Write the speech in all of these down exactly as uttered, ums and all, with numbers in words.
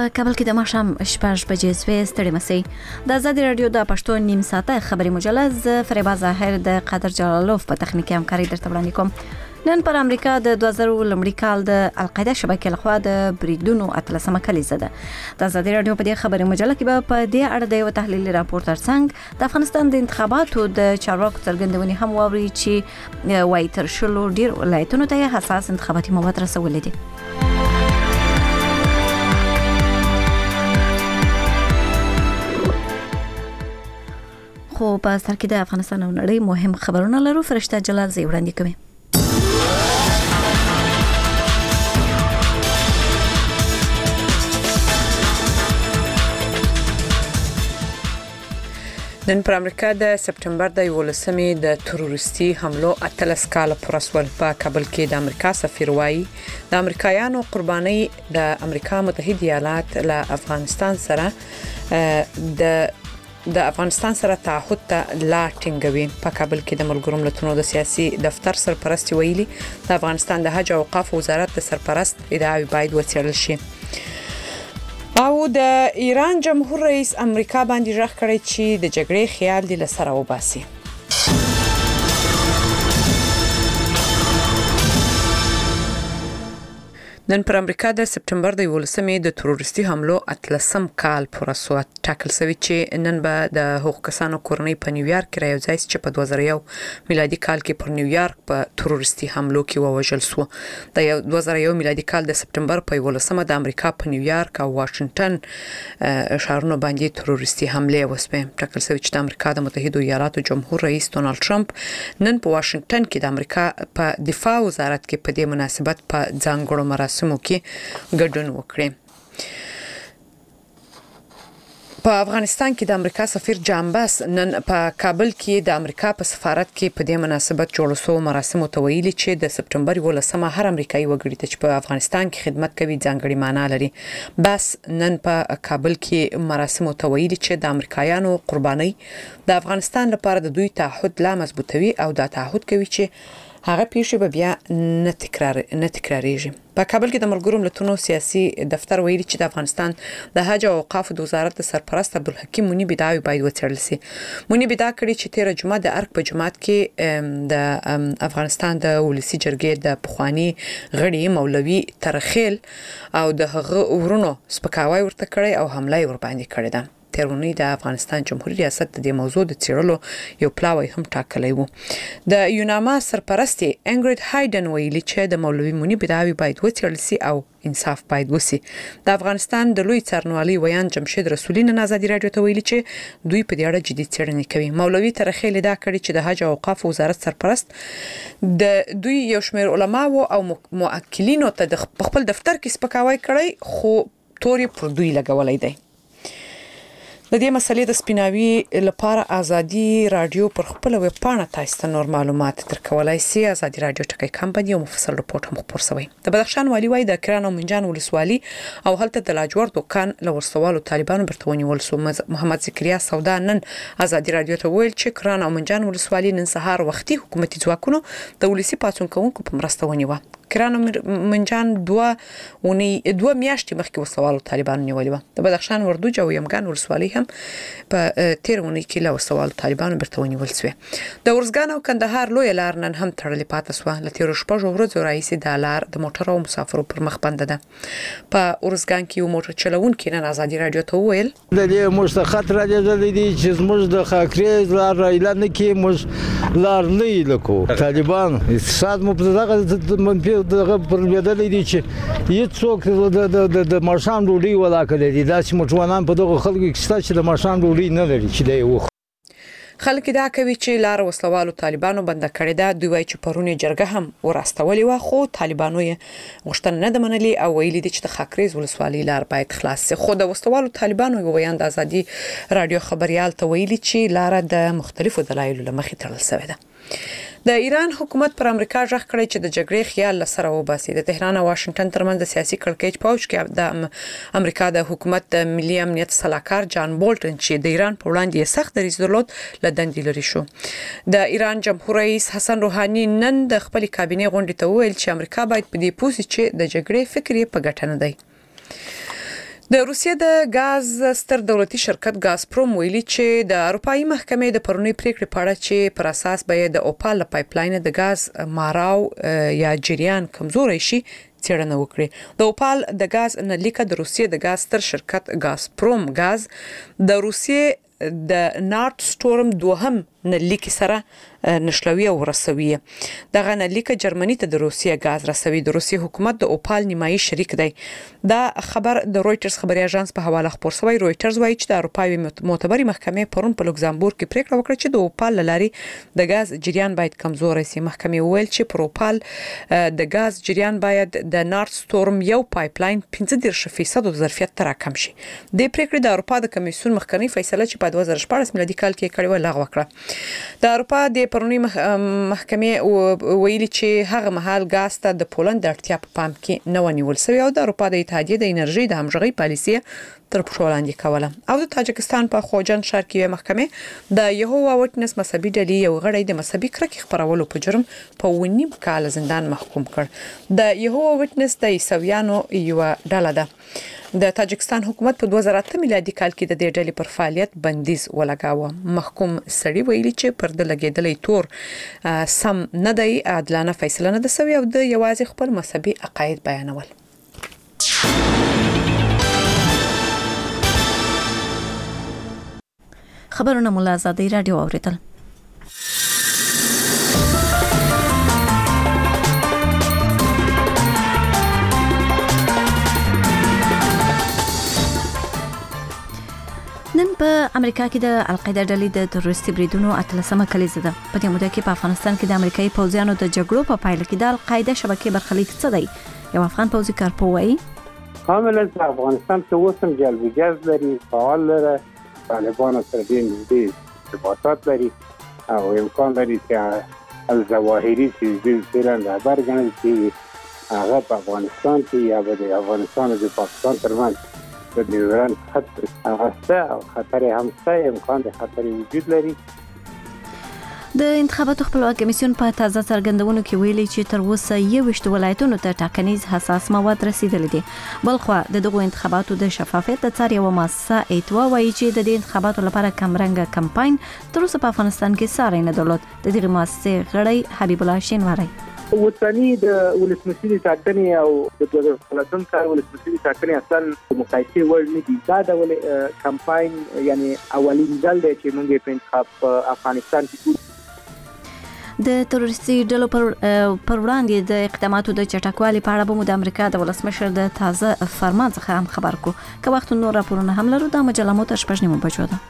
په کابل کې د ماښام شپږ بجې سوې ستړي مسئ د آزادي رادیو د پښتو نیم ساعته خبري مجله ز فریبا ظاهر د قادر جلالوف په تخنیکي همکاري درته وړاندې کوم. نن پر امریکا د دوه زره لومړي کال د القاعده شبکې لخوا د بریدونو اتلسمه کلیزه ده. د آزادي رادیو په دې خبري مجله کې به په دې اړه د یو تحلیلي راپور ترڅنګ د افغانستان د انتخاباتو د چارواکو څرګندونې هم واوري چې وايي تر شلو ډیر ولایتونو ته حساس انتخاباتي مواد رسولي دي. خو په سر کې د افغانستان او نړۍ مهم خبرونه لرو. فرشته جلال زی وړاندې کوي. نن پر امریکا د سپټمبر د یولسمې د تروریستي حملو اتلس کال پر اسول په کابل کې د امریکا سفیر وایي د امریکایانو قرباني د امریکا متحده ایالات له افغانستان سره د د افغانستان سره تعهد ته لا ټینګوي. په کابل کې د ملګرو ملتونو د سیاسي دفتر سرپرست ویلي د افغانستان د حج او اوقاف وزارت د سرپرست ادعاوې باید وڅېړل شي. او د ایران جمهور رئیس امریکا باندې ژغ کړی چې د جګړې خیال دی لسره وباسي. نن پر امریکا د سپټمبر د یولسمې د تروریستي حملو اتلسم کال پر اسو ټاکل شوی چې نن به د حقوق کسانو کورنۍ په نیویارک کې راځي چې په دوه زره یو میلادي کال کې پر نیویارک په تروریستي حملو کې ووژل شو. د دوه زره یو میلادي کال د سپټمبر په یولسمه د امریکا په نیویارک او واشنگټن ښارونو باندې تروریستي حمله وسوه. ټاکل شوی چې د امریکا د متحده ایالاتو جمهور رئیس ډونالد ټرمپ نن په واشنگټن کې د امریکا په دفاع وزارت کې په دې مناسبت په ځانګړو مراسمو سمو کې ګډون وکړي. په افغانستان کې د امریکا سفیر جان باس نن په کابل کې د امریکا په سفارت کې په دې مناسبت جوړ شو مراسمو ته ویلي چې د سپټمبر یولسمه هر امریکایي وګړي ته چې په افغانستان کې خدمت کوي ځانګړي معنا لري. باس نن په کابل کې مراسمو ته ویلي چې د امریکایانو قرباني د افغانستان لپاره د دوی تعهد لا مضبوطوي او دا تعهد کوي چې هغه پیښې به بیا نه تکرار نه تکراریږي. په کابل کې د ملګرو ملتونو سیاسي دفتر ویلي چې د افغانستان د حج او اوقاف د وزارت سرپرست عبدالحکیم منیب ادعاوې باید وڅېړل شي. منیب ادعا کړې چې تیر جمعه د ارګ په جماعت کې د افغانستان د ولسی جرګې د پخوانی غړي مولوي ترخیل او د هغه ورونو سپکاوی ورته کړی او حمله ور باندې کړې ده. تیرونی د افغانستان جمهوریت ریاست د موضوع د څیړلو یو پلاوی هم ټاکلی وو. د یوناما سرپرست انګریډ هایډن ویلي چې د مولوي منیب ادعاوې باید وڅېړل شي او انصاف باید وسی. د افغانستان د لوی څارنوالي ویان جمشید رسولي نن آزادي رادیو ته ویلي چې دوی په دې اړه جدي څېړنې کوي. مولوي ترخیل ادعا کړې چې د حج او اوقاف وزارت سرپرست د دوی یو شمېر علماو او موکلینو ته د خپل دفتر کې سپکاوی کړی خو توري پر دوی لګولای دی. د دې مسلې د سپیناوي لپاره آزادي رادیو پر خپل ویب پاڼه تاسو ته نور معلومات درکولای شي. آزادي رادیو ټکی کم باندې یو مفصل رپورت هم خپور شوی. د بدخشان والی وای د کران او منجان ولسوالي او هلته د لاجور دوکان لورسوالو طالبانو برته ونیول شو. محمد ذکریا سودا نن آزادي رادیو ته ویل چې کران او منجان ولسوالي نن سهار وختي حکومتي ځواکونو د ولسی پاتون کوونکو په مرسته ونیوه. کران او منجان دوه ونی دوه میاشتې مخکې وسوالو طالبانو نیولې و. د بدخشان وردوج او یمګان ولسوالي هم په تیرونی کې له وسوالو طالبانو برته ونیول شو. د ورزګان او کندهار لوی لار نن هم تړلې پاتې شو. لته شپږ ورځې راځي د لار د موټر او مسافرو پر مخ بند ده. په ورزګان کې یو موټر چلوونکی نن آزادي رادیو ته وویل د دې مستخط راځي دي چې موږ د خاکریز لار اعلان کې موږ لار نه لکو طالبان اقتصاد مو په دغه منفي دغه پر بدلې دي چې هیڅ څوک د د ماشام ډوډۍ ولا کړی دي. دا چې مټوانان په دغه خلکو کې چې د ماشام ډوډۍ نه لري چې دی وخت خلک دا کوي چې لار وسلوالو طالبانو بند کړی ده. دوی وايي چې پرونی جرګه هم ورستولې و خو طالبانو یې غوښتنه نه د منلي او ویلي دي چې د خاکریز ولسوالي لار باید خلاص شي. خو د وسلوالو طالبانو یو ویان د آزادي رادیو خبريال ته ویلي چې لار د مختلفو دلایلو لمخې تړل شوې ده. د ایران حکومت پر امریکا ژغ کړی چې د جګړې خیال لسره وباسي. د تهران او واشنگټن ترمنځ د سیاسي کړکېچ پوج کې د امریکا د حکومت د ملي امنیت سلاکار جان بولټن چې د ایران په وړاندې سخت دریځ درلود لدندې لري شو. د ایران جمهور رئیس حسن روحاني نن د خپل کابینې غونډې ته وویل چې امریکا باید په دې پوسي چې د جګړې فکر یې په ګټه نه دی. د روسیې د غاز ستر دولتي شرکت غازپروم ویلي چې د اروپאי محکمې د پرونی پریکړې په اړه چې پر اساس به د اوپال پایپلاین د غاز ماراو یا جریان کمزوري شي څېړنه وکړي. د اوپال د غاز نه لیکه د روسیې د غاز ستر شرکت غازپروم غاز د روسیې د نارت سټورم دوهم نه لیکي سره نشلوي او رسوي. دغه نه لیکه جرمني ته د روسیې غاز رسوي. د روسیې حکومت د اوپال نیمایي شریک دی. دا خبر د رويټرز خبري اژانس په حواله خبر شوی. رويټرز وایي چې د اروپאי معتبري محکمې پرون په لوکزامبورګ کې پریکړه وکړه چې د اوپال لاري د غاز جریان باید کمزور شي. محکمې ویل چې پر اوپال د غاز جریان باید د نارت سټورم یو پایپلاین پنځه دېرش فیصد ظرفیت تر کم شي. د پریکړې د اروپا د کمیسیون مخکنی فیصله چې په دوه زره شپږ میلادي کال کې کړې و لغوه کړه. د اروپا د پرونی محکمې ویلي چې هغه مهال غاز ته د پولند د اړتیا په پام کې نه ونیول شوی او د اروپا د اتحادیې د انرژي د همغږي پالیسي تر پښو لاندې کوله. او د تاجکستان په خوجان ښار کې محکمې د یهوا وټنس مذهبي ډلې یو غړی د مذهبي کرکې خبرولو په جرم په ونیم کال زندان محکوم کړ. د یهوا وټنس د عیسویانو یو ډله ده. د تاجکستان حکومت په دوه زره اته میلادي کال کې د دې ډلې پر فعالیت بندیز ولګاوه. محکوم سړي ویلي چې پر د لګیدلې تور سم نه دی، عادلانه فیصله نه ده سوی او د یوازې خپل مذهبي عقاید بیانول. خبرونه مولا آزادی رادیو اوریدل. نن په امریکا کې د القاعده ډلې د تروریستي بریدونو اتلسمه کلیزه ده. په دې موده کې په افغانستان کې د امریکایي پوځیانو د جګړو په پایله کې د القاعده شبکې برخلیک څه دی؟ یو افغان پوځي کارپو وایي کاملا افغانستان کې وسم جلب جذب لري، فعال لري، طالبانو سره ډېر نږدې ارتباطات لري او امکان لري چې الظواهري چې فعلا خبر ګڼل چې هغه په افغانستان کې یا د افغانستان او پاکستان ترمنځ د دیوران خط هغه او خطر هم څه امکان د خطر وجود لري. د انتخاباتو خپلواک کمیسیون په تازه څرګندونو کې ویلي چې تر اوسه یوویشت ولایتونو ته ټاکنیز حساس مواد رسیدلي دي. بلخو د دغو انتخاباتو د شفافیت د څار یو مؤسسه ایتوا وایي چې د دې انتخاباتو لپاره کمرنګ کمپاین تر اوسه په افغانستان کې ساری نه درلود. د دغه مؤسسې غړی حبیب الله شینواری وطني د ولسمشري ټاکنې او د دوه زره څلورم کال ولسمشري ټاکنې اصلا مقایسې وړ نه دي. دا د کمپاین یعنی اولین ځل دی چې موږ په انتخاب په افغانستان کې د تروریستي ډلو پر پر وړاندې د اقداماتو د چټکوالي په اړه به د امریکا د ولسمشر د تازه فرمان څخه هم خبر کو. که وخت نور راپورونه هم لرو د مجله مو تر شپږ نیمو بجو ده.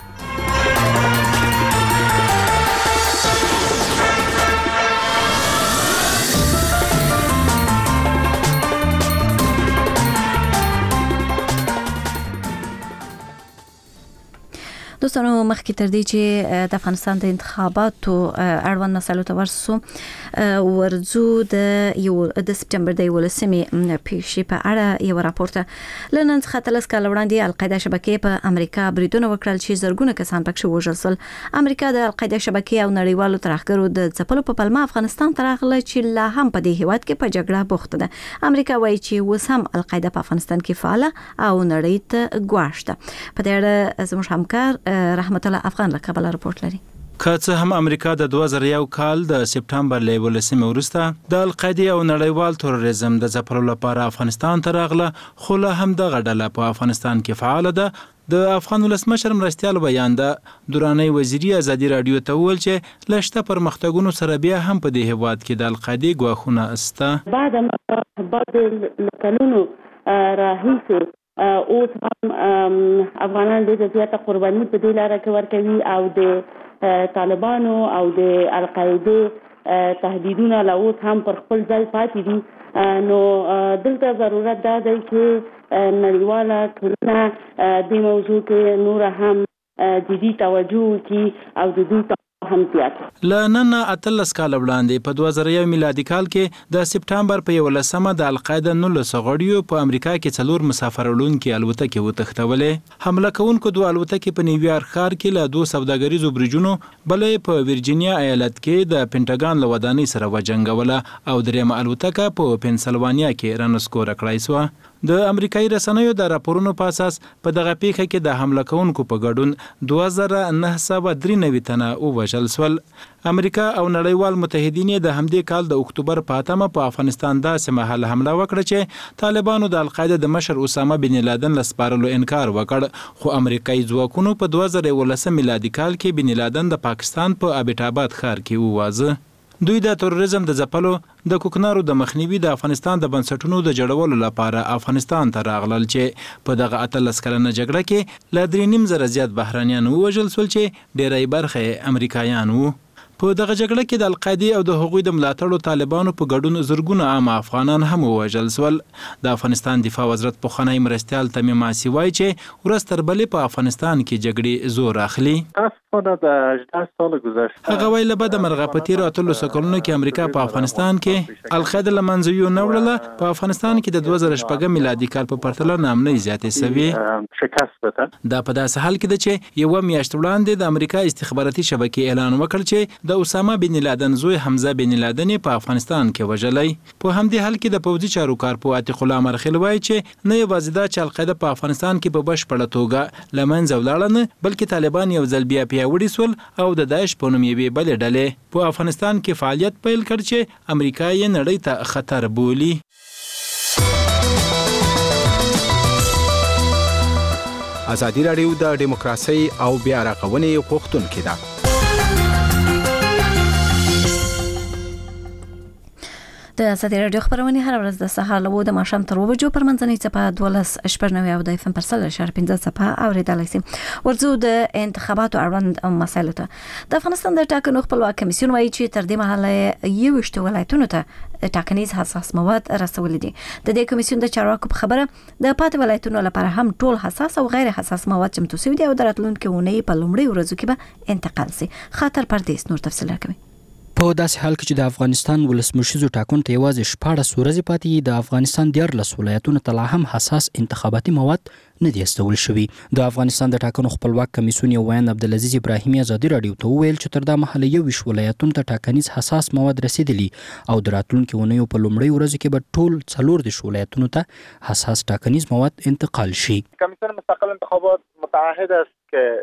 دوستانو مخکې تر دې چې د افغانستان د انتخاباتو اړوند مسایلو ته ورسو ورځو د یو د سپټمبر د یولسمې پیښې په اړه یو راپورته لنن څخه تلس کال وړاندې القاعده شبکې په امریکا بریدونه وکړل چې زرګونه کسان پکې وژل شول. امریکا د القاعده شبکې او نړیوالو ترهګرو د ځپلو په پلمه افغانستان ته راغله چې لا هم په دې هیواد کې په جګړه بوخته ده. امریکا وایي چې اوس هم القاعده په افغانستان کې فعاله او نړۍ ته ګواښ ده. په دې اړه زموږ همکار رحمت الله افغان له کابل راپورټ لري. که څه هم امریکا د دوه زره یو کال د سپټمبر له یولسمې وروسته د القاعده او نړیوال تروریزم د ځپلو لپاره افغانستان ته راغله، خو له هم دغه ډله په افغانستان کې فعال ده. د افغان ولسمشر مرستیال بیان ده دوراني وزیري ازادي رادیو ته ویل چې لشته پرمختګونو سره بیا هم په دې هیواد کې د القاعده ګواښونه استه. بعد بعد کلونو راهیسه اوس هم افغانان د زیاته قرباني په دې لاره کې ورکوي او د طالبانو او د القاعده تهدیدونه لا اوس هم پر خپل ځای پاتې دي. نو دلته ضرورت دا دی چې نړیواله ټولنه د موضوع کې نور هم جدي توجه وکړي او د دوی هم زیات. لنن اتلس کال وړاندې په دوه زره یو میلادي کال کې د سپټمبر په یولسمه د القاعده نولس غړیو په امریکا کې څلور مسافر وړونکي الوتکې وتښتولې. حمله کوونکو دوه الوتکې په نیویارک ښار کې له دوه سوداګریزو برجونو بلې په ورجینیا ایالت کې د پینټاګان له ودانۍ سره وجنګوله او درېمه الوتکه په پنسلوانیا کې رانسکوره کړای شوه. د امریکایي رسنیو د راپورونو په اساس په دغه پیښه کې د حمله کوونکو په ګډون دوه زره نهه سوه درې نوي تنه ووژل شول. امریکا او نړیوال متحدین د همدې کال د اکتوبر په اتمه په افغانستان داسې مهال حمله وکړه چې طالبانو د القاعده د مشر اسامه بن لادن له سپارلو انکار وکړ، خو امریکایي ځواکونو په دوه زره یولسم میلادي کال کې بن لادن د پاکستان په ابټاباد ښار کې وواژه. دوی د تروریزم د ځپلو د کوکنارو د مخنیوي د افغانستان د بنسټونو د جوړولو لپاره افغانستان ته راغلل چې په دغه اتلس کلنه جګړه کې له درې نیم زره زیات بهرانیان ووژل شول چې ډیری برخه امریکایان وو. په دغه جګړه کې د القاعده او د هغوی د ملاتړو طالبانو په ګډون زرګونه عام افغانان هم ووژل شول. د افغانستان دفاع وزارت پخوانی مرستیال تمیم آسی وایي چې ورځ تر بلې په افغانستان کې جګړې زور اخلي. هغه وایي له بده مرغه په تیرو اتلسو کلونو کې امریکا په افغانستان کې القاعده له منځه یو نه وړله. په افغانستان کې د دوه زره شپږم میلادي کال په پرتله ناامنۍ زیاتې شوې. دا په داسې حال کې ده چې یوه میاشت وړاندې د امریکا استخباراتي شبکې اعلان وکړ چې د اسامه بن لادن زوی حمزه بن لادن په افغانستان کې وژلی. په همدې حال کې د پوځي چارو کارپو عتیق الله مرخیل وایي چې نه یوازې دا چې القاعده په افغانستان کې په بشپړه توګه له منځه ولاړه نه، بلکې طالبان یو ځل بیا پیاوړي شول او د داعش په نوم یوې بلې ډلې په افغانستان کې فعالیت پیل کړ چې امریکا یې نړۍ ته خطر بولي. ازادي راډیو د دیموکراسي او بیا رغونې غوښتونکې ده. د ازادي راډیو خبرونه هر ورځ د سهار له د ماښام تر اوه بجو پر منځنۍ څپه دولس شپږ نوي او د اف ام پر سل اشاره پنځه څپه اوریدلای شي. ورځو د انتخاباتو اړوند مسایلو ته د افغانستان د ټاکنو خپلواک کمیسیون وایي چې تر دې مهاله یوویشت ولایتونو ته ټاکنیز حساس مواد رسولي دي. د دې کمیسیون د چارواکو په خبره د پاتې ولایتونو لپاره هم ټول حساس او غیر حساس مواد چمتو شوي دي او د راتلونکي اونۍ په لومړۍ ورځو کې به انتقال شي. خاطر پردیس نور تفصیل راکوي. په داسې حال کې چې د افغانستان ولسمشریزو ټاکنو ته یوازې شپاړس ورځې پاتې د افغانستان دیارلس ولایتونو ته لا هم حساس انتخاباتي مواد نه دي استول شوي. د افغانستان د ټاکنو خپلواک کمیسیون یو ویان عبدالعزیز ابراهیمي ازادي راډیو ته وویل چې تر دا مهاله یوویشت ولایتونو ته ټاکنیز حساس مواد رسیدلي او د راتلونکي اونیو په لومړۍ ورځو کې به ټول څلور دېرش ولایتونو ته حساس ټاکنیز مواد انتقال شي. کمیسیون مستقل انتخابات متعهد است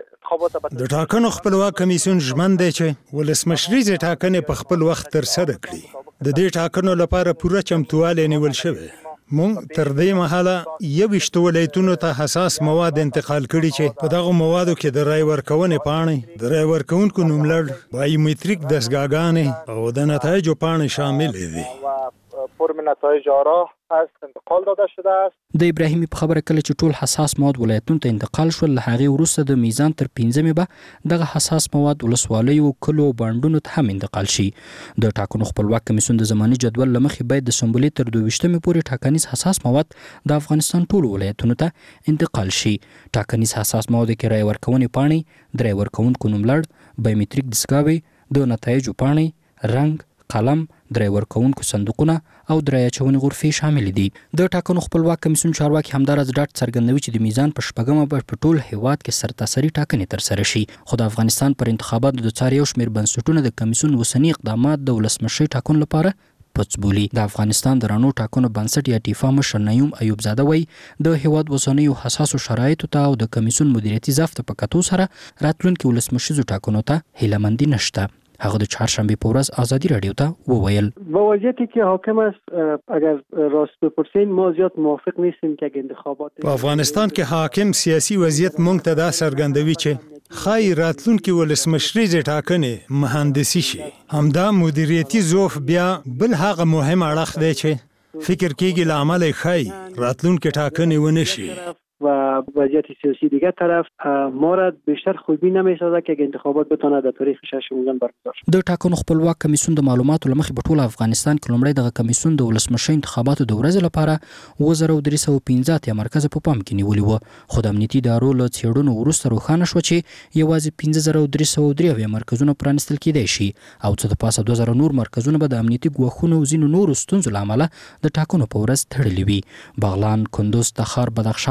د ټاکنو خپلواک کمیسیون ژمن دی چې ولسمشریزې ټاکنې په خپل وخت ترسره کړي. د دې ټاکنو لپاره پوره چمتووالی نیول شوی. مونږ تر دې مهاله یوویشت ولایتونو ته حساس مواد انتقال کړي چې په دغه موادو کې د رای ورکونې پاڼې، د رای ورکونکو نوملړ، بایومتریک دستګاګانې او د نتایجو پاڼې شامل دي. فرم نتایج آرا است انتقال داده شده است. د ابراهیمي په خبره کله چې ټول حساس مواد ولایتونو ته انتقال شول، له هغې وروسته د میزان تر پنځمې به دغه حساس مواد ولسوالیو، کلو او بانډونو ته هم انتقال شي. د ټاکنو خپلواک کمیسیون د زماني جدول له مخې باید د سنبلې تر دوه ویشتمې پورې ټاکنیز حساس مواد د افغانستان ټولو ولایتونو ته انتقال شي. ټاکنیز حساس موادو کې رای ورکونې پاڼې، د رای ورکوونکو نوملړ، بایومتریک دستګاوې، د نتایجو پاڼې، رنګ، قلم، درای ورکوونکو صندوقونه او درای اچونې غرفې شامل دي. د ټاکنو خپلواک کمیسیون چارواکي همداراز ډاډ څرګندوي چې د میزان په شپږمه به په ټول هیواد کې سرتاسري ټاکنې ترسره شي. خو د افغانستان پر انتخاباتو د څار یو شمېر بنسټونه د کمیسیون اوسني اقدامات د ولسمشرۍ ټاکنو لپاره پڅ بولي. د افغانستان د رڼو ټاکنو بنسټ یا ټیفا مشر نیوم ایوب زاده وایي د هیواد اوسنیو حساسو شرایطو ته او د کمیسیون مدیریتي ضعف ته په کتو سره راتلونکي ولسمشریزو ټاکنو ته هیلهمندي نشته. هغه د چهارشنبه په ورځ ازادي راډیو ته وویل با وضعیتی که حاکم است اگر راست بپرسین ما زیاد موافق نیستیم که اگه انتخابات په افغانستان کې حاکم سیاسي وضعیت مونږ ته دا څرګندوي چې خای راتلونکي ولسمشریزې ټاکنې مهندسي شي. همدا مدیریتي ضعف بیا بل هغه مهم اړخ دی چې فکر کېږي له امله خای راتلونکي ټاکنې ونه شي. و وضعیت سیاسی دیگر طرف ما را بیشتر خوبی نمی‌سازد که انتخابات بتونه در تاریخ شش میلیون برگزار شي. د ټاکنو خپلواک کمیسیون د معلوماتو لمخې په ټول افغانستان کې لومړی دغه کمیسیون د ولسمشرۍ انتخاباتو د ورځې لپاره اووه زره درې سوه پنځه اتیا مرکزه په پام کې نیولي وو. خو د امنیتي ادارو له څېړنو وروسته روښانه شوه چې یوازې پنځه زره درې سوه درې اویا مرکزونه پرانیستل کېدای شي او څه د پاسه دوه زره نور مرکزونه به د امنیتي ګواښونو او ځینو نورو ستونزو له امله د ټاکنو په ورځ تړلي وي. بغلان، کندوز، تخار، بدخشان، فراه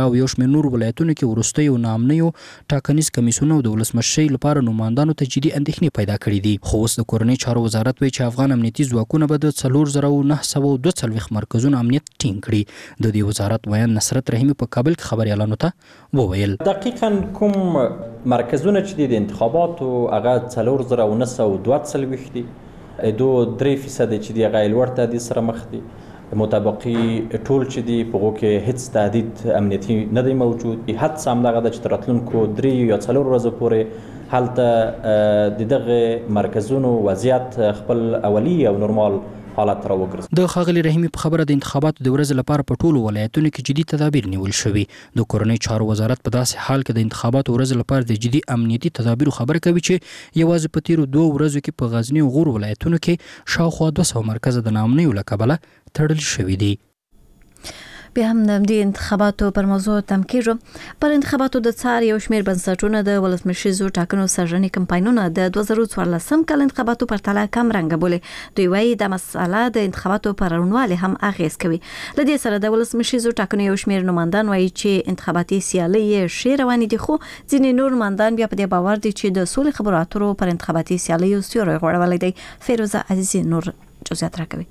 او یو شمېر نور ولایتونو کې وروستي او ناامنیو ټاکنیز کمیسیونونو د ولسمشرۍ لپاره نوماندانو ته جدي اندېښنې پیدا کړې دي. خو اوس د کورنۍ چارو وزارت وایي چې افغان امنیتي ځواکونه به د څلور زره نهه سوه دوه څلوېښت مرکزونو امنیت ټینګ کړي. د دې وزارت ویان نصرت رحیمي په کابل کې خبريالانو ته وویل دقیقاً کوم مرکزونه چې د انتخاباتو هغه څلور زره نهه سوه دوه څلوېښت دي، دو درې فیصد چې دی هغه لوړ تهدید سره مخ دي، مطابقي ټول چې دی په هغو کې هیڅ تهدید امنیتي نه دی موجود. حد همدغه ده چې تر راتلونکو درې یا څلور ورځو پورې هلته د دغه مرکزونو وضعیت خپل اولی او نورمال حالت را وګرځي. د ښاغلي رحیمي په خبره د انتخاباتو د ورځې لپاره په ټولو ولایتونو کې جدي تدابیر نیول شوي. د کورنۍ چارو وزارت په داسې حال کې د انتخاباتو ورځې لپاره د جدي امنیتي تدابیرو خبره کوي چې یوازې په تیرو دوه ورځو کې په غزني او غور ولایتونو کې شاوخوا دوه سوه مرکزه د ناامنیو له کبله تړل شوي دي. بیا هم د دې انتخاباتو پر موضوع تم کېږو. پر انتخاباتو د څار یو شمېر بنسټونه د ولسمشریزو ټاکنو سرژنې کمپاینونه د دوه زره څوارلسم کال انتخاباتو پر تله کم رنګه بولي. دوی وایي دا مسله د انتخاباتو پر روڼوالي هم اغېز کوي. له دې سره د ولسمشریزو ټاکنو یو شمېر نوماندان وایي چې انتخاباتي سیالۍ یې ښې روانې دي، خو ځینې نور نوماندان بیا په دې باور دي چې د سولې خبرو اترو پر انتخاباتي سیالیو سیوری غوړولی دی. فیروزه عزیزي نور جزئیات راکوي.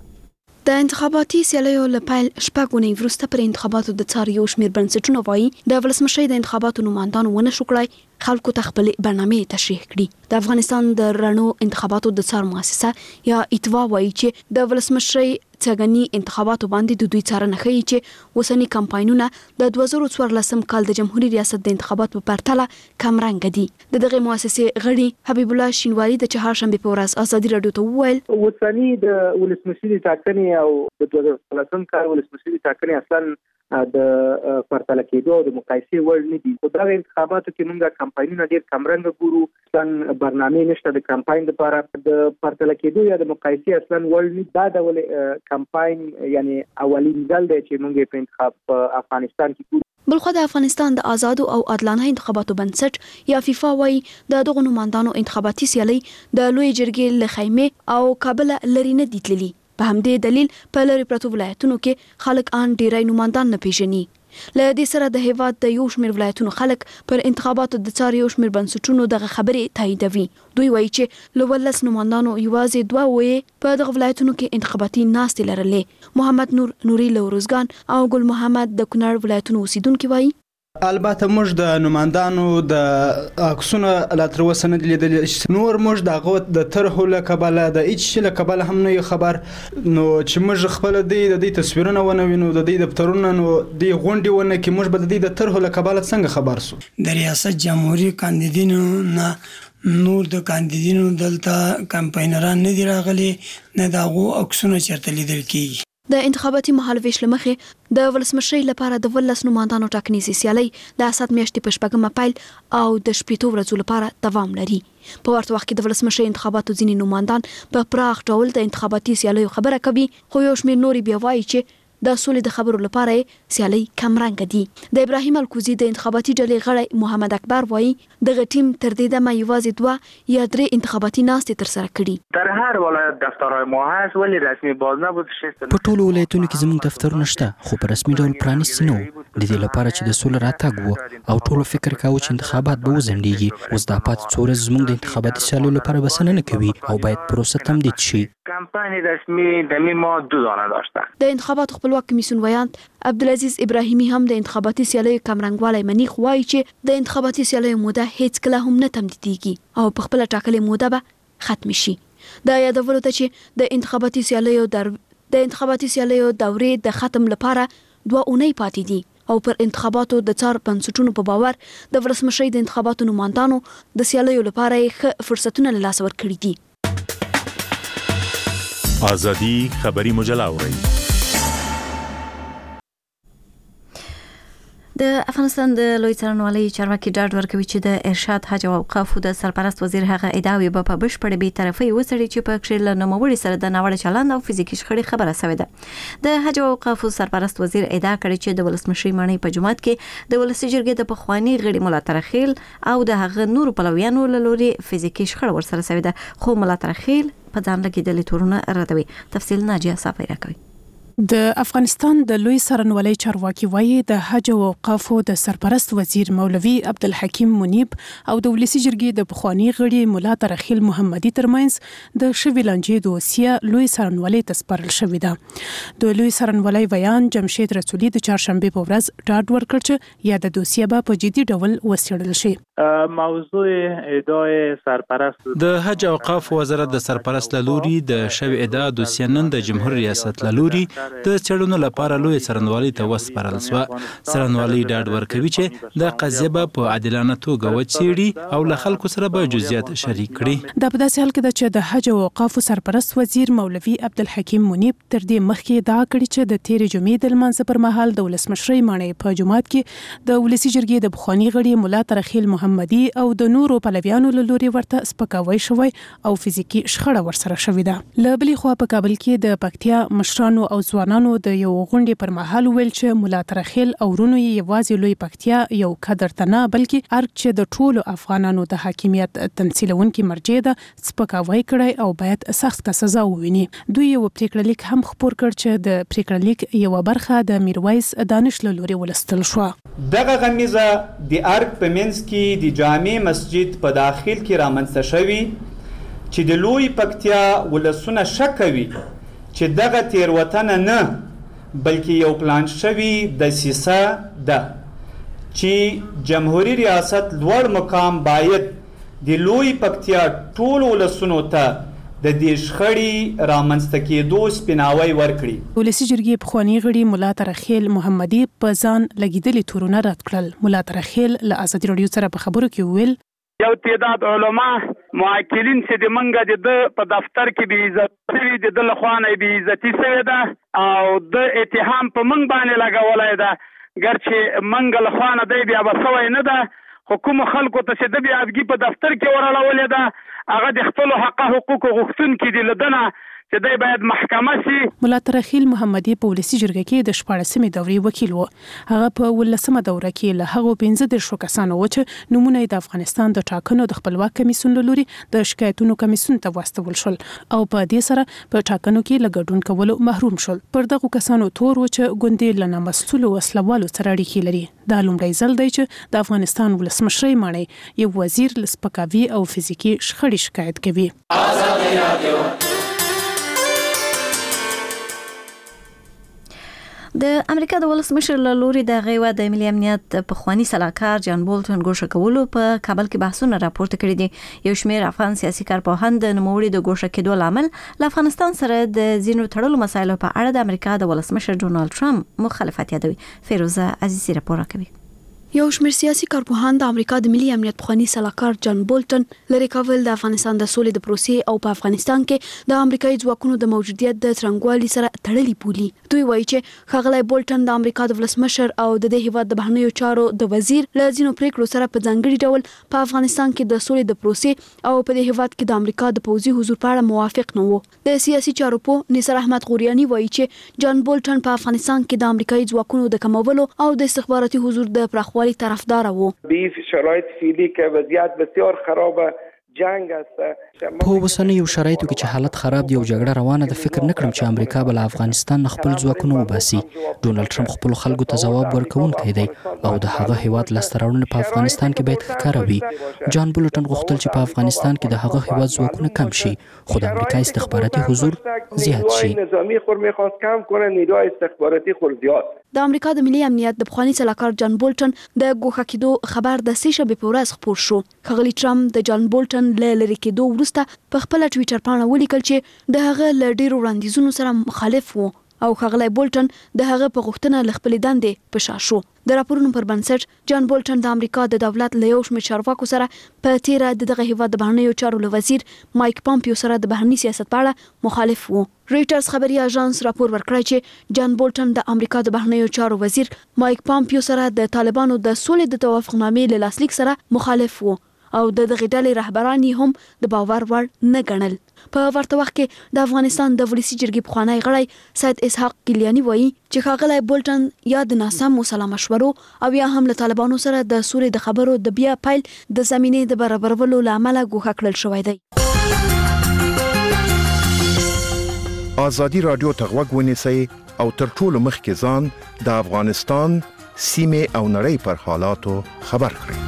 د انتخاباتي سیالیو له پیل شپږ اونۍ وروسته پر انتخاباتو د څار یو شمېر بنسټونه وایي د ولسمشرۍ د انتخاباتو نوماندانو ونه شو کړای خلکو ته خپل برنامې تشریح کړي. د افغانستان د رڼو انتخاباتو د څار مؤسسه یا ایتوا وایي چې د ولسمشرۍ څګنی انتخاباتو باندې د دوی څارنه ښیي چې اوسنی کمپاینونه د دوه زره څوارلسم کال د جمهوریت ریاست د انتخاباتو په پرتله کم رنګ دي. د دغه مؤسسې غړي حبیب الله شینواری د چهارشنبه په ورځ ازادي رادیو ته وویل اوسنی د ولسمشرۍ ټاکنې او د دوه زره څوارلسم کال ولسمشرۍ ټاکنې اصلا د پرتله کېدو او د مقایسې وړ نه دي. په دغه انتخاباتو کې موږ کمپاینونه ډېر کمرنګه ګورو، اصلا برنامې نشته د کمپاین لپاره د پرتله کېدو یا د مقایسې اصلا وړ نه. دا ډول کمپاین یعنی اولین ځل دی چې موږ په انتخاب په افغانستان کې ګورو. بلخو د افغانستان د آزادو او عادلانه انتخاباتو بنسټ یا فیفا وایي د دغو نوماندانو انتخاباتي سیالۍ د لوی جرګې له خیمې او کابل لري نه دي تللي. په همدې دلیل په لري پرتو ولایتونو کې خلک ان ډیری نوماندان نه پیژني. له دې سره د هیواد د یو شمېر ولایتونو خلک پر انتخاباتو د څار یو شمېر بنسټونو دغه خبرې تاییدوي. دوی وایي چې له ولس نوماندانو یوازې دوه وې په دغه ولایتونو کې انتخاباتي ناستې لرلې. محمد نور نوري له روزګان او ګل محمد د کونړ ولایتونو اوسیدونکي وایي البته موږ د نوماندانو د عکسونه لا تر اوسه نه لیدل، نور موږ د هغو د طرحو له کبله د هیڅ شي له کبله هم نه یو خبر. نو چې موږ خپله دی د دې تصویرونه ونه وینو، د دې دفترونه نو دې غونډې ونه کړي، موږ به د دې د طرحو له کبله څنګه خبر سو؟ د ریاست جمهوریت کاندیدینو نه نور د کاندیدینو دلته کمپاینران نه دي راغلي، نه د هغو عکسونه چېرته لیدل کېږي. د انتخاباتي مهالویش لمخې د ولسمشرۍ لپاره د ولس نوماندانو ټاکنیزې سیالۍ د اسد میاشتې په شپږمه پیل او د شپېتو ورځو لپاره دوام لري. په ورته وخت کې د ولسمشرۍ انتخاباتو ځینې نوماندان په پراخ ډول د انتخاباتي سیالیو خبره کوي، خو یو شمېر نورې بیا وایي چې د سولې د خبرو لپاره سیالۍ کم رنګه دي. د ابراهیم الکوزي د انتخاباتي ډلې غړی محمد اکبر وایي دغه ټیم تر دې دمه یوازې دوه یا درې انتخاباتي ناستې ترسره کړي. در هر ولایت دفترهای ما هست ولی رسمي باز نبود. په ټولو ولایتونو کې زموږ دفترونه شته، خو په رسمي ډول پرانیستي نه وو، د دې لپاره چې د سولې راتګ وو او ټولو فکر کاوه چې انتخابات به وځنډېږي. اوس دا پاتې څو ورځې زموږ د انتخاباتي سیالیو لپاره بسنه نه کوي او باید پروسه تمدید شي. کمپاین رسمی دمی ما دو دانه داشته. د انتخابات خپلواک کمیسیون ویان عبدالعزیز ابراهیمی هم د انتخاباتي سیالیو کمرنګوالی مني، خو وایي چې د انتخاباتي سیالیو موده هیڅ کله هم نه تمدیدېږي او په خپله ټاکلې موده به ختم شي. دا یادولو ته چې د انتخاباتي سیالیو در د انتخاباتي سیالیو دورې د ختم لپاره دوه اونۍ پاتې دي او پر انتخاباتو د څار بنسټونو په باور د ولسمشرۍ د انتخاباتو نوماندانو د سیالیو لپاره یې ښه فرصتونه له لاسه ورکړي دي. آزادی خبری مجله اورئ. د افغانستان د لوی څارنوالۍ چارواکي ډاډ ورکوي چې د ارشاد حج او اوقافو د سرپرست وزیر هغه ادعاوې به په بشپړه بې طرفۍ وڅېړي چې په کښې له نوموړي سره د ناوړه چلند او فزیکي شخړې خبره سوې ده. د حج او اوقافو سرپرست وزیر ادعا کړې چې د ولسمشرۍ ماڼۍ په جومات کې د ولسي جرګې د پخواني غړي ملا ترخیل او د هغه نورو پلویانو له لوري فزیکي شخړه ورسره سوې ده، خو ملا ترخیل په ځان لګېدلې تورونه ردوي. تفصیل ناجیه صافی راکوي. د افغانستان د لوی څارنوالۍ چارواکي وایي د حج او اوقافو د سرپرست وزیر مولوي عبدالحکیم منیب او د ولسی جرګې د پخوانی غړي مولا ترخیل محمدي ترمنځ د شوی لانجې دوسیه لوی څارنوالۍ ته سپارل شوې ده. د لوی څارنوالۍ ویان جمشید رسولي د چهارشنبه په ورځ ډاډ ورکړ چې یا د دوسیه به په جدي ډول وڅېړل شي. موضوع ادعای سرپرست د حج او اوقاف وزارت د سرپرست لوري د شوی ادعا دوسیه نن د جمهور ریاست لوري د چړونو لپاره لوی څارنوالۍ ته وسپارل شوه. څارنوالۍ ډاډ ورکوي چې د قضیه به په عادلانه توګه وڅېړي او له خلکو سره به جزئیات شریک کړي. دا په داسې حال کې ده چې د حج او اوقافو سرپرست وزیر مولوي عبدالحکیم منیب تر دې مخکې ادعا کړې چې د تېرې جمعې د لمانځه پر مهال د ولسمشرۍ ماڼۍ په جومات کې د ولسی جرګې د پخوانی غړي مولا ترخیل محمدي او د نورو پلویانو له لوري ورته سپکاوی شوی او فزیکی شخړه ورسره شوې ده. له بلې خوا په کابل کې د پکتیا مشرانو او ځوانانو د یو غونډې پر مهال ویل چې مولا ترخیل او ورونو یې یوازې لوی پکتیا یو قدر ته نه بلکې ارګ چې د ټولو افغانانو د حاکمیت تمثیلونکي مرجع ده سپکاوی کړی او باید سخته سزا وویني. دوی یو پریکړه لیک هم خپور کړ چې د پریکړه لیک یو برخه د میرویس دانش له لوري ولستل شو. دغه غمیزه د ارګ په منځ کې د جامع مسجد په داخل کې رامنځته شوی چې د لوی پکتیا ولسونه شک کوي چې دغه تیروتنه نه بلکې یو پلان شوی د سیسه ده چې جمهوریت ریاست لوړ مقام باید د لوی پکتیا ټول ولسونو ته د دې شخړې رامنځته کېدو سپیناوی ورکړي. ولسی جرګې پخوانی غړي مولا ترخیل محمدي په ځان لګیدلي تورونه رد کړل. مولا ترخیل له ازادي راډیو سره په خبرو کې ویل یو تعداد علما معاکلین چې د منګه د په دفتر کې بې عزتي د د لخوانه بې عزتي شوی ده او د اتهام په منګ باندې لګولای ده ګرچې منګ لخوانه دی بیا بسوي نه ده حکومت خلکو ته چې د بیا افګي په دفتر کې ورالولې ده هغه د خپل حق حقوق غوښتونکي دي لدنه چې دی باید محکمه شي. مولا ترخیل محمدي په ولسی جرګه کې د شپاړسمې دورې وکیل و. هغه په ولسمه دوره کې له هغو پنځه دېرشو کسانو و چې نومونه د افغانستان د ټاکنو د خپلواک کمیسیون له لوري د شکایتونو کمیسیون ته واستول شول او په دې سره په ټاکنو کې له ګډون کولو محروم شول. پر دغو کسانو تور و چې ګوندې له نامسؤلو وسلوالو سره اړیکې لري. دا لومړی ځل دی چې د افغانستان ولسمشرۍ ماڼۍ یو وزیر له سپکاوي او فزیکي شخړې شکایت کوي. ازادي راډیو د امریکا د ولسمشر له لوري د غیوا د ملي امنیت پخوانی سلاکار جان بولټن ګوښه کولو په کابل کې بحثونه راپورته کړي دي. یو شمېر افغان سیاسي کارپوهان د نوموړي د ګوښه کېدو لامل له افغانستان سره د ځینو تړلو مسایلو په اړه د امریکا د ولسمشر ډونالد ټرمپ مخالفت یادوي. فیروزه عزیزی راپور کوي. یو شمېر سیاسي کارپوهان د امریکا د ملي امنیت پخوانی سلاکار جان بولټن لری کول د افغانستان د سولې د پروسې او په افغانستان کې د امریکایي ځواکونو د موجودیت د څرنګوالي سره تړلي بولي. دوی وایي چې ښاغلی بولټن د امریکا د ولسمشر او د دې هیواد د بهرنیو چارو د وزیر له ځینو پریکړو سره په ځانګړي ډول په افغانستان کې د سولې د پروسې او په دې هیواد کې د امریکا د پوځي حضور په اړه موافق نه وو. د سیاسي چارو په نصر احمد غوریانی وایي چې جان بولټن په افغانستان کې د امریکایي ځواکونو د کمولو او د استخباراتي حضور د پراخوالي طرفدار وو. به شرایط فعلی که وضعیت بسیار خرابه جنگ است. په اوسنیو شرایطو کې چې حالت خراب دی او جګړه روانه ده فکر نکړم چې امریکا بل افغانستان خپل ځواکونه وباسي. ډونالد ټرمپ خپل خلکو ته ځواب ورکوونکی دی او د هغه هیواد لاسته راوړنې په افغانستان کې باید ښکاره وي. جان بولټن غوښتل چې په افغانستان کې د هغه هیواد ځواکونه کم شي خو د امریکا استخباراتي حضور زیات شي. نظامی خور می‌خواست کم کنه نیروهای استخباراتی خور زیاد. د امریکا د ملي امنیت د پخوانی سلاکار جان بولټن د ګوښه کېدو خبر د سې شنبې په ورځ خپور شو. ښاغلي ټرمپ د جان بولټن له لرې کېدو وروسته په خپل ټویټر باندې ولیکل چې د هغه له ډیرو وړاندیزونو سره مخالف وو او ښاغلی بولټن د هغه په غوښتنه له خپلې دندې په شا شو. د راپورونو پر بنسټ جان بولټن د امریکا د دولت له یو شمېر چارواکو سره په تیره د دغه هیواد د بهرنیو چارو له وزیر مایک پامپیو سره د بهرني سیاست په اړه مخالف وو. ریټرز خبري اژانس راپور ورکړی چې جان بولټن د امریکا د بهرنیو چارو وزیر مایک پامپیو سره د طالبانو د سولې د توافقنامې له لاسلیک سره مخالف وو او د دغه ډلې رهبران هم د باور وړ نه ګڼل. په ورته وخت کې د افغانستان د ولسی جرګې پخوانی غړی سید اسحاق ګیلانی وایي چې ښاغلی بولټن یا د ناسم سلا مشورو او یا هم له طالبانو سره د سولې د خبرو د بیا پیل د زمینې د برابرولو له امله ګوښه کړل شوی دی. ازادي راډیو ته غوږ ونیسئ او تر ټولو مخکې ځان د افغانستان سیمه او نړۍ پر حالاتو خبر کړئ.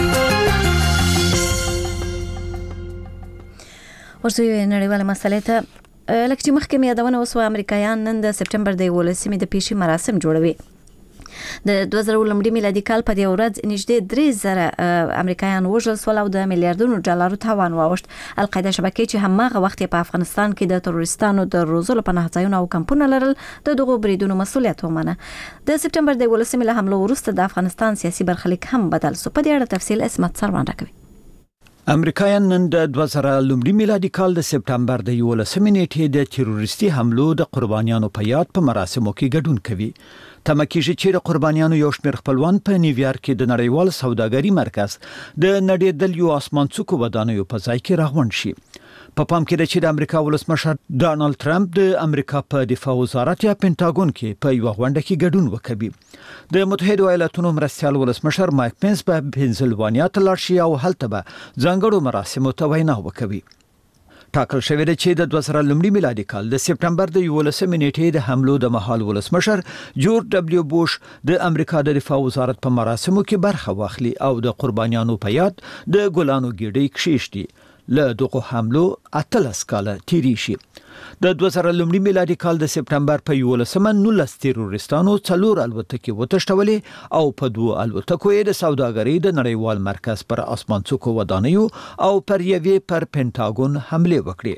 ورته نړیواله مسلې ته لکه چې مخکې مې یادونه وسوه، امریکایان نن د سپټمبر د یولسمې د پیشي مراسم جوړوي. د دوه زره لومړي میلادي کال په دې ورځ نږدې درې زره امریکایان وژل شول او د میلیارډونو ډالرو تاوان واوښت. القاعده شبکې چې هماغه وخت په افغانستان کې د تروریستانو د روزلو پناه ځایونه او کمپونه لرل، د دغو بریدونو مسؤلیت ومنه. د سپټمبر د یولسمې له حملو وروسته د افغانستان سیاسي برخلیک هم بدل شو. په دې اړه تفصیل اسمت سروان راکوي. امریکایان نن د دوه زره لومړي میلادي کال د سپټمبر د یولسمې نیټې د تروریستي حملو د قربانیانو په یاد په مراسمو کې ګډون کوي. تمه کېږي چې د قربانیانو یو شمېر خپلوان په نیویارک کې د نړیوال سوداګري مرکز د نړیدل یو اسمان څوکو ودانیو په ځای کې راغونډ شي. په پام کې ده چې د امریکا ولسمشر ډانلډ ټرمپ د امریکا په دفاع وزارت یا پینټاګون کې په یو غونډه کې ګډون وکړي. د متحده ایالاتونو مرستیال ولسمشر مایک پنس په پنسلوانیا ته لاړ شي او هلته به ځانګړو مراسمو ته وینا وکړي. ټاکل شوی دی چې د دوه زره لومړي میلادي کال د سپټمبر د یولسمې نیټې د حملو د مهال ولسمشر جورج ډبلیو بوش د امریکا د دفاع وزارت په مراسمو کې برخه واخلي او د قربانیانو په یاد د ګلانو ګېډۍ کښېږدي. له دغه حملو اتلس کاله تیری شي. د دوه زره لومړي میلادي کال د سپټمبر په یولسمه نولس تروریستانو څلور الوتکې وتښتولې او په دوه الوتکو یې د سوداګرۍ د نړیوال مرکز پر اسمان څوکو ودانیو او پر یوې پر پینټاګون حمله وکړې.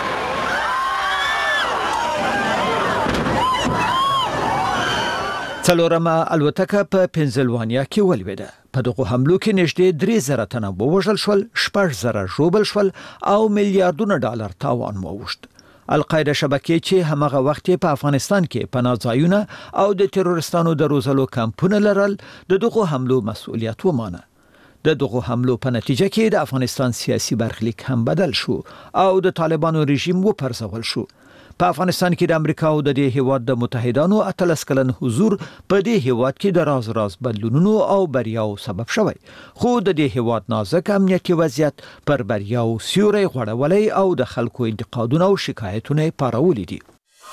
څلورمه الوتکه په پنسلوانیا کې ولوېده. په دغه حملو کې نږدې درې زره تنه ووژل شول، شپږ زره ژوبل شول او میلیارډونه ډالر تاوان واوښت. القاعده شبکې چې همغه وخت په افغانستان کې پناه ځایونه او د تروریستانو د روزلو کمپونه لرل، د دغه حملو مسؤلیت ومانه. د دغه حملو په نتیجه کې د افغانستان سیاسي برخلیک هم بدل شو او د طالبانو رژیم وپرځول شو. په افغانستان کې د امریکا او د دې هیواد د متحدانو اتلس کلن حضور په دې هیواد کې د راز راز بدلونونو او بریاو سبب شوی، خو د دې هیواد نازک امنیتي وضعیت پر بریاو سیوری غوړولی او د خلکو انتقادونه او شکایتونه پارولی دي.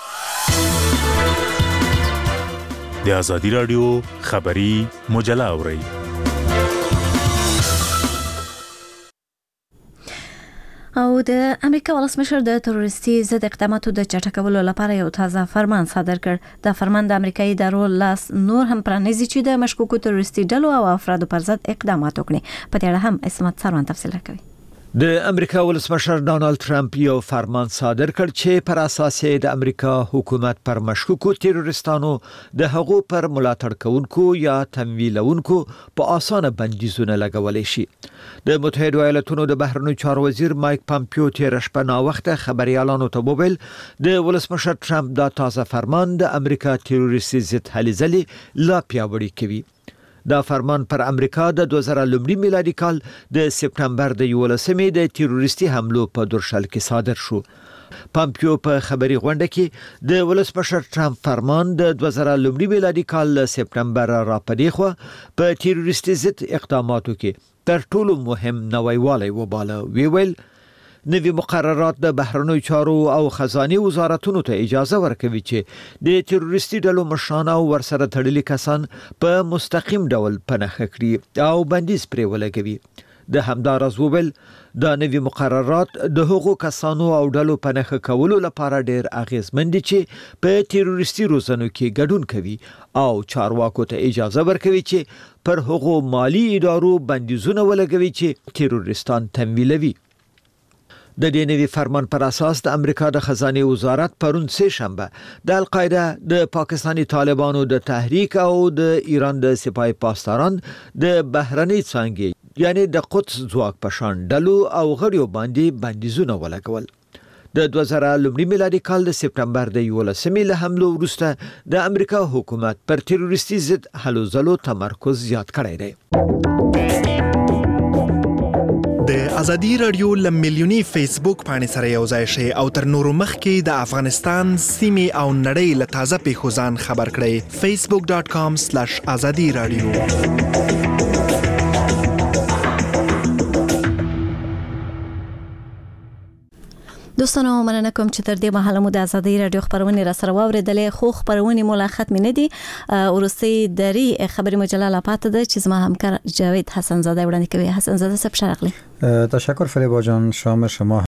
د ازادي راډیو خبري مجله اورئ. او د امریکا ولسمشر د تروریستي ضد اقداماتو د چټکولو لپاره یو تازه فرمان صادر کړ. د فرمان د امریکایي ادارو لاس نور هم پرانیزي چې د مشکوکو تروریستي ډلو او افرادو پر ضد اقدامات وکړي. په دې اړه هم اسمت سروان تفصیل راکوي. د امریکا ولسمشر ډانلډ ټرمپ یو فرمان صادر کړ چې پر اساس یې د امریکا حکومت پر مشکوکو تروریستانو د هغو پر ملاتړ کوونکو یا تمویلونکو په اسانه بندیزونه لګولای شي. د متحده ایالاتونو د بهرنیو چارو وزیر مایک پامپیو تیر شپه نا وخته خبريالانو ته وویل د ولسمشر ټرمپ دا تازه فرمان د امریکا تروریستي ضد هلې ځلې لا پیاوړی کوي. دا فرمان پر امریکا د دوه زره لومړي میلادي کال د سپټمبر د یولسمې د تروریستي حملو په درشل کې صادر شو. پامپیو په خبري غونډه کې د ولسمشر ټرمپ فرمان د دوه زره لومړي میلادي کال له سپټمبر را پدې خو په تروریستي ضد اقداماتو کې تر ټولو مهم نویوالی وباله. وی ویل نوی مقررات د بهرنیو چارو او خزانه وزارتونو ته اجازه ورکوي چې د تروریستي ډلو مشران او ورسره تړلي کسان په مستقیم ډول پنهخه کړي او بندیز پرې ولګوي. د همدارز وویل دا نوی مقررات د هغو کسانو او ډلو پنهخه کولو لپاره ډیر اغیزمن دي چې په تروریستي روزنو کې ګډون کوي او چارواکو ته اجازه ورکوي چې پر هغو مالی ادارو بندیزونه ولګوي چې تروریستان تمویلوي. د دې نوي فرمان پر اساس د امریکا د خزانه وزارت پرون سه شنبه د القاعده د پاکستانی طالبانو د تحریک او د ایران د سپاه پاسداران د بهرنی څنګه یعنی د قدس ځواک پشان ډلو او غړیو باندې بندیزونه ولګول. د دوه زره لومړي میلادي کال د سپټمبر د یولسمې له حملو وروسته د امریکا حکومت پر تروریستي ضد هلو ځلو تمرکز زیات کړی دی. د ازادي رادیو لملیونی فیسبوک باندې سره یو ځای شي او تر نورو مخکې د افغانستان سیمه او نړۍ له تازه پیښو ځان خبر کړئ. facebook dot com slash azadi radio. دوستانو مننه کوم چې تر دې مهاله مو د ازادي رادیو خبرونه را سره واوریدلې. خو خبرونه مو لا ختم نه دي. ورسي دری خبري مجله لا پات ده چې زما همکار جاوید حسن زاده وړاندې کوي. حسن زاده صاحب شرقلی. تشکر فریبا جان. شام شما